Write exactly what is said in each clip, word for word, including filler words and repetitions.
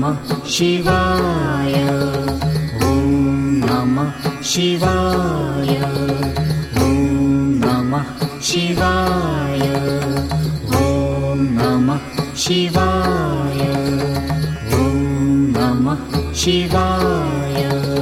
नमः शिवाय, ॐ नमः शिवाय, ॐ नमः शिवाय, ॐ नमः शिवाय, ॐ नमः शिवाय।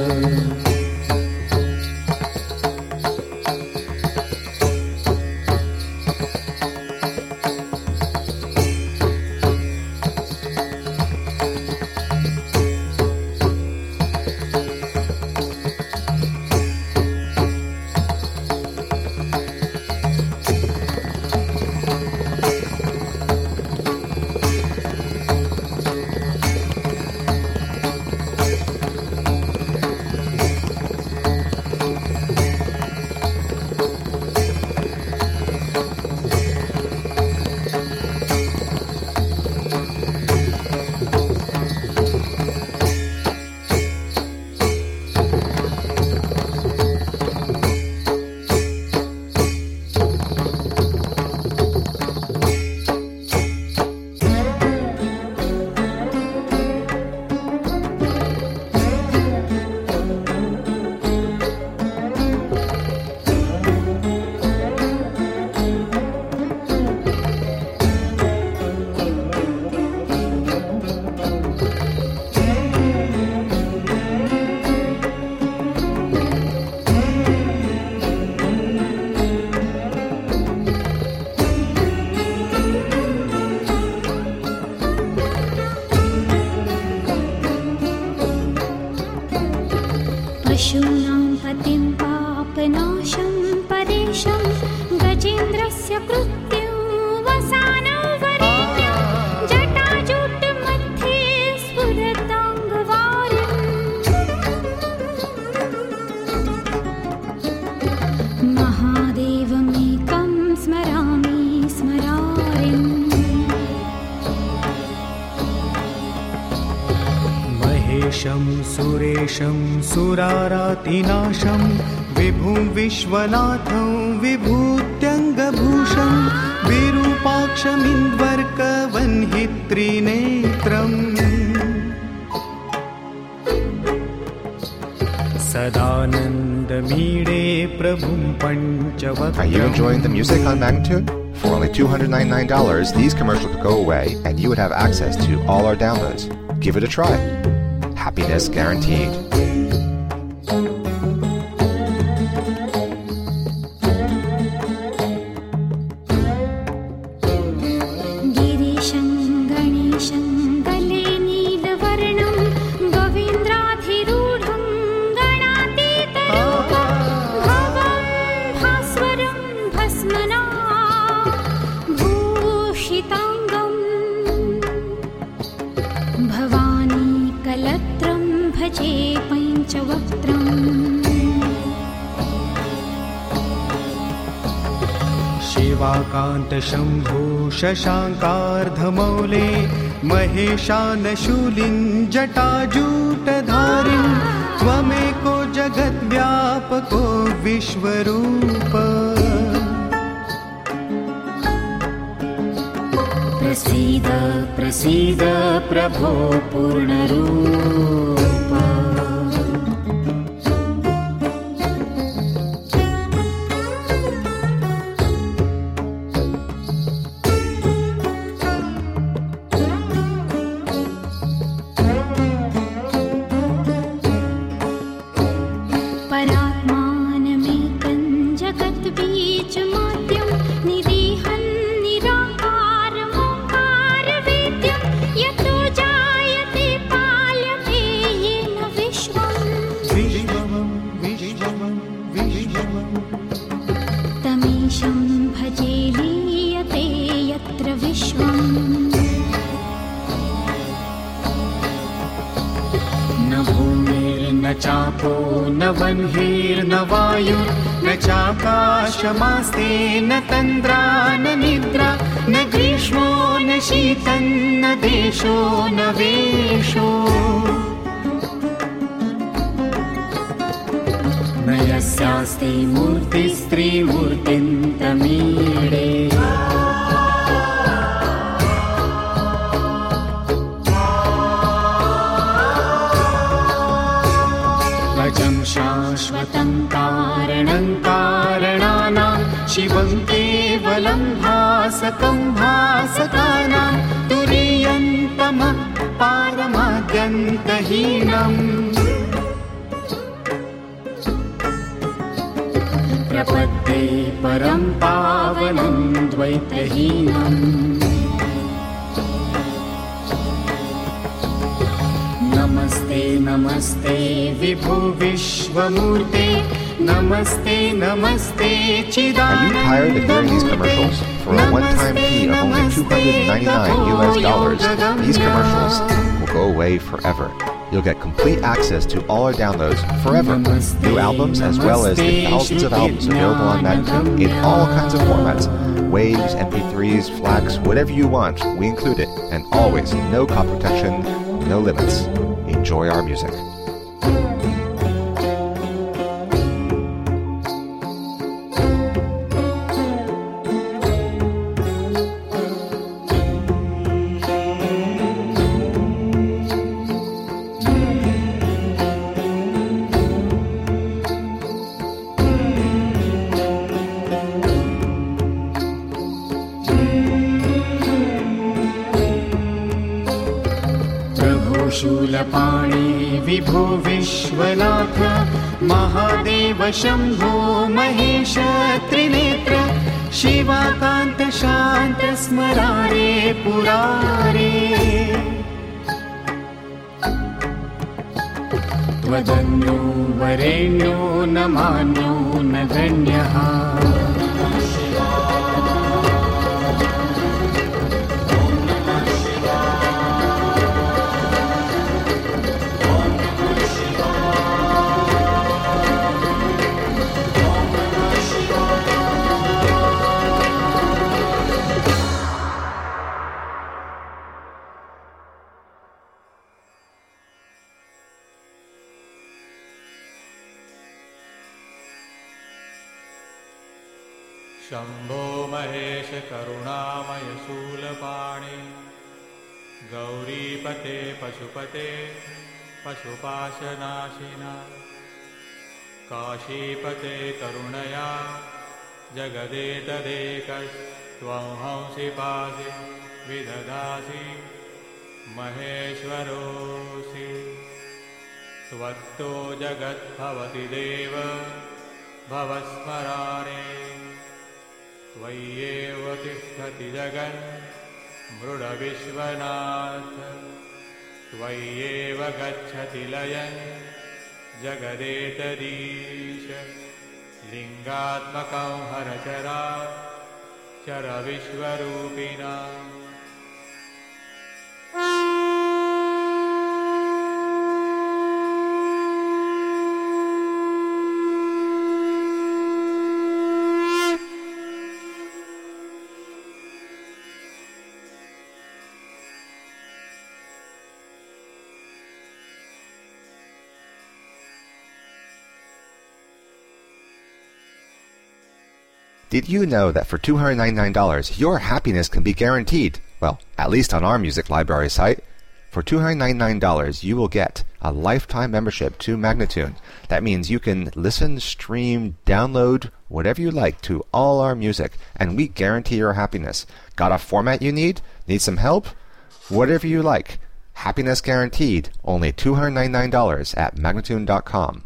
पशूनां पतिं पापनाशं परेशं गजेन्द्रस्य कृत्यं वसानं वरेण्यं जटाजूटमध्ये स्फुरताङ्गवारिम् महादेवमेकं स्मरामि स्मरारिम् महेशं सुरेशं सुरारातिनाशं विभुं विश्वनाथं विभूत्यङ्गभूषं विरूपाक्षमिन्द्वर्कवह्नित्रिनेत्रम् सदानन्दमीडे प्रभुं पञ्चवक्त्रम्. Are you enjoying the music on Magnitude? For only two hundred ninety-nine dollars, these commercials would go away and you would have access to all our downloads. Give it a try. Happiness guaranteed. गिरीशं गणेशं गले नीलवर्णं गोविन्द्राधिरूढं गणातीतरूपं भवं भास्वरं भस्मना भूषिताङ्गम् भवानी कलत्रं भजे पञ्चवक्त्रम्. शिवाकान्त शम्भो शशाङ्कार्धमौले महेशानशूलिं जटाजूटधारिं त्वमेको जगद्व्यापको विश्वरूप. प्रसीद प्रसीद प्रभो पूर्णरूप. परात्मानमेकं जगद्बीजमाद्यं निरीहं निराकारमोकारवेद्यं यतो जायते पाल्यमेयेन विश्वम्. विश्वमं विश्वमं विश्वमं तमीशं भजे लीयते यत्र विश्वम्. न भूमिर्न चापो न वह्निर्न वायुर्न चाकाशमास्ते न तन्द्रा न निद्रा न ग्रीष्मो न शीतं न देशो न वेशो. न यस्यास्ति मूर्तिस्त्रीमूर्तिं तमीडे. शिवं केवलं भासकं भासकानां तुरीयन्तमः पारमाद्यन्तहीनम् प्रपद्ये परं पावनं द्वैतहीनम् नमस्ते नमस्ते विभो विश्वमूर्ते नमस्ते नमस्ते चिदानंद Are you tired of hearing these commercials? For a one-time fee of only two hundred ninety-nine U S dollars, these commercials will go away forever. You'll get complete access to all our downloads forever. New albums as well as the thousands of albums available on Magnatune in all kinds of formats. Waves, M P threes, FLACs, whatever you want, we include it. And always, no copy protection, no limits. Enjoy our music. Shulpani विभो विश्वनाथ महादेव शम्भो महेश त्रिनेत्र शिवाकान्त शान्त स्मरारे पुरारे त्वदन्यो वरेण्यो न मान्यो न गण्यः शम्भो महेश करुणामय शूलपाणि गौरीपते पशुपते पशुपाशनाशिना काशीपते करुणया जगदेतदेकस्त्वं हंसि पासि विदधासि महेश्वरोऽसि त्वत्तो जगद्भवति देव भवस्मरारे त्वय्येव तिष्ठति जगन् मृडविश्वनाथ त्वय्येव गच्छति लयन् जगदेतदीश लिङ्गात्मकं हरचरा चरविश्वरूपिणा Did you know that for two hundred ninety-nine dollars, your happiness can be guaranteed? Well, at least on our music library site. For two hundred ninety-nine dollars, you will get a lifetime membership to Magnatune. That means you can listen, stream, download, whatever you like to all our music, and we guarantee your happiness. Got a format you need? Need some help? Whatever you like. Happiness guaranteed. Only two hundred ninety-nine dollars at Magnatune dot com.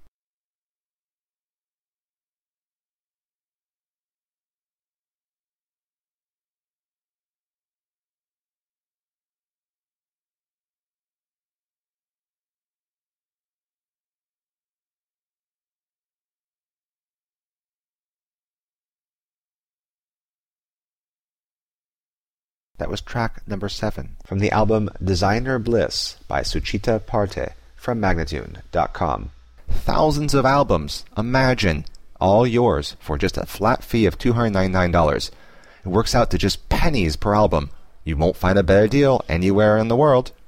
That was track number seven from the album Designer Bliss by Suchita Parte from Magnatune dot com. Thousands of albums, imagine, all yours for just a flat fee of two hundred ninety-nine dollars. It works out to just pennies per album. You won't find a better deal anywhere in the world.